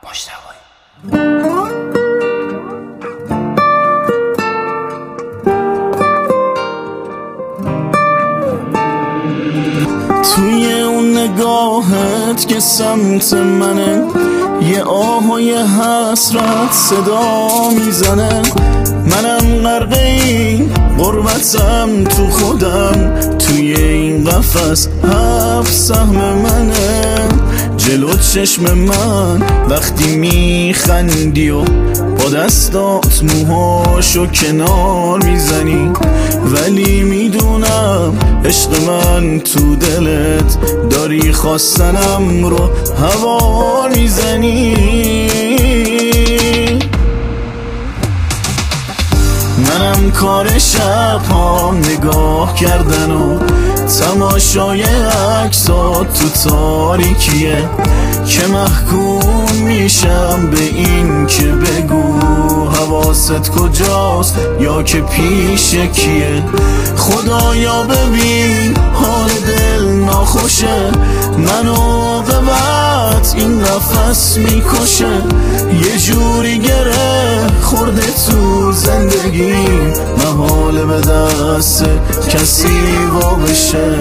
مجتبی. توی اون نگاهت که سمت منه، یه آه و یه حسرت صدا میزنه. منم غرق این غربتم تو خودم، توی این قفس 7 سهم منه. جلو چشم من وقتی میخندی و با دستات موهاشو کنار میزنی، ولی میدونم عشق من تو دلت داری خواستنم رو هوا میزنی. منم کار شب‌ها نگاه کردن و تماشای عکسات تو تاریکیه، که محکوم میشم به این که بگو حواست کجاست یا که پیش کیه. خدایا ببین حال دل ناخوشه، منو قبط این نفس میکشه. یه جوری گره خورده تو زندگی، محاله به دست کسی وا بشه.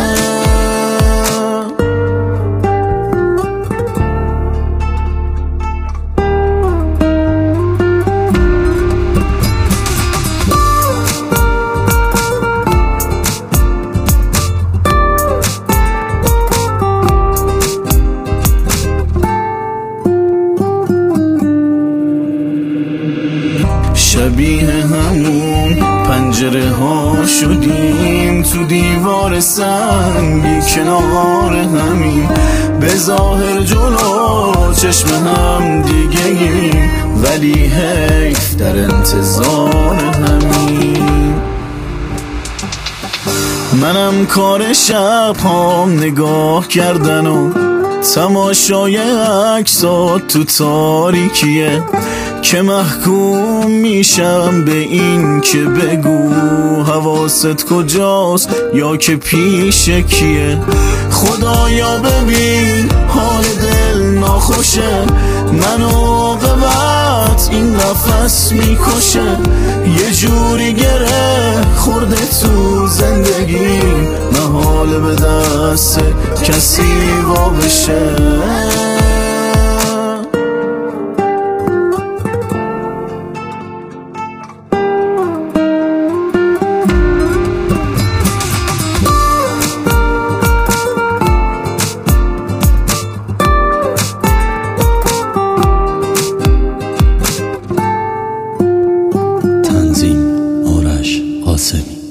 شبیه همون پنجره ها شدیم، تو دیوار سنگی کنار همین، به ظاهر جلو چشم هم دیگه‌ایم، ولی حیف در انتظار همین. منم کار شب‌ها نگاه کردن و تماشای عکسات تو تاریکیه، که محکوم میشم به این که بگو حواست کجاست یا که پیش کیه. خدایا ببین حال دل ناخوشه، منو قبط این نفس میکشه. یه جوری گره خورده تو زندگی، محاله به دست کسی وا بشه. تنظیم آرش قاسمی.